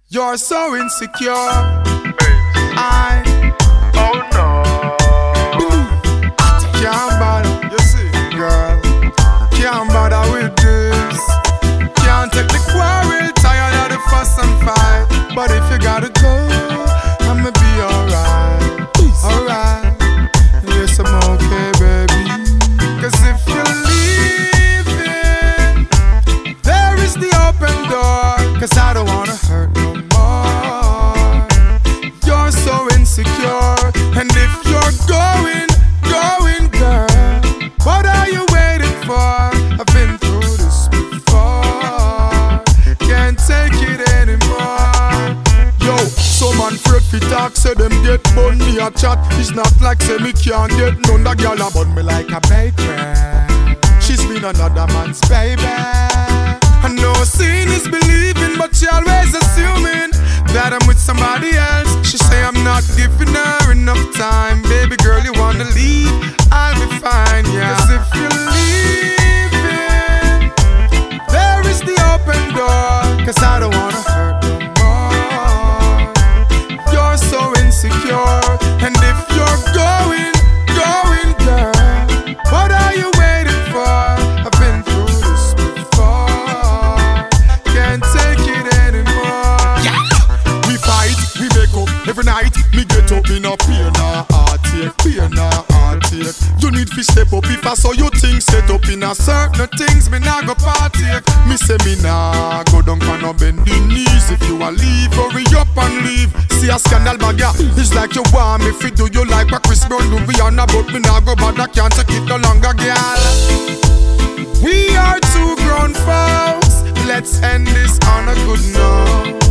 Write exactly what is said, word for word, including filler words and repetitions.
You're so insecure. I Oh no. can't bother, you see, girl. Can't bother with this. Can't take the quarrel, tired of the fuss and fight. But if you gotta go, I'ma be alright. Alright. Yes, I'm okay, baby. Cause if you're leaving, there is the open door. Cause I don't wanna hurt no more. You're so insecure. And if you're going, going, girl, what are you waiting for? I've been through this before. Can't take it anymore. Yo, some man afraid fi talk, say them get bun me a chat. It's not like say me can't get none. That girl a bun me like a bakery. She's been another man's baby. I know seeing is believing, but she always assuming that I'm with somebody else. She say I'm not giving her enough time. Baby girl, you wanna leave? I'll be fine, yeah. Cause if you're leaving, there is the open door. Cause I don't wanna hurt no more. You're so insecure. And if you're going, going, girl, what are you waiting for? I've been through this before. Can't take it anymore. Yeah. We fight, we make up every night. Me get up in a pain or heartache, pain or heartache. You need to step up if I saw you things set up in a certain things. Me nah go partake. Me say me nah go down for no bending knees. If you a leave, hurry up and leave. See a scandal bag, yeah. It's like you want me fi do you like what Chris Brown do. We on about me nah go bad. I can't take it no longer, girl. We are two grown folks. Let's end this on a good note.